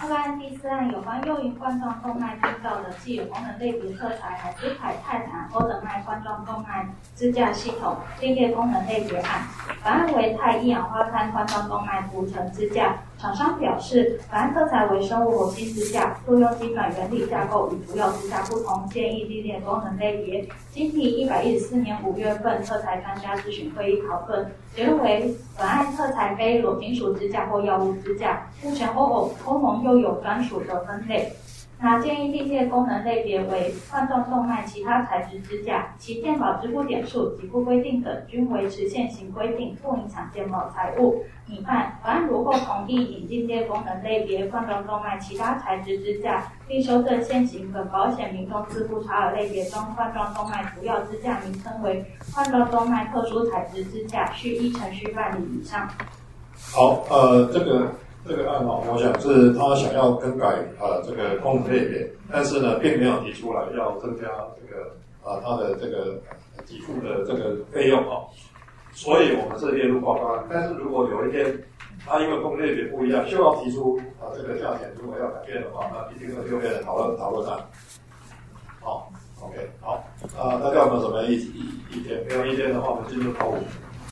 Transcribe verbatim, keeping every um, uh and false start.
报告案第四案有关右营冠状动脉病灶的既有功能类别特材海斯凯泰坦欧德麦冠状动脉支架系统另列功能类别案。本案为钛一氧化碳冠状动脉涂层支架。厂商表示，本案特材为生物活性支架，作用基本原理架构与涂药支架不同，建议另列功能类别。经第一百一十四年五月份特材专家咨询会议讨论，结论为本案特材非裸金属支架或药物支架，目前欧欧欧盟又有专属的分类。那建议另列功能类别为冠状动脉其他材质支架，其健保支付点数及不规定等均维持现行规定，不影响健保财务。拟判本案如获同意引进列功能类别冠状动脉其他材质支架，并修正现行本保险民众自付查尔类别中冠状动脉涂药支架名称为冠状动脉特殊材质支架，需依程序办理以上。 好，呃，这个。这个案哦，我想是他想要更改呃这个功能类别，但是呢，并没有提出来要增加这个啊、呃、它的这个给付的这个费用哦，所以我们是列入报告案。但是如果有一天他因为功能类别不一样，就要提出啊、呃、这个价钱如果要改变的话，那一定会就变成讨论讨论案。好 ，OK， 好，啊、呃，大家有没有什么意意意见？没有意见的话，我们进入考务。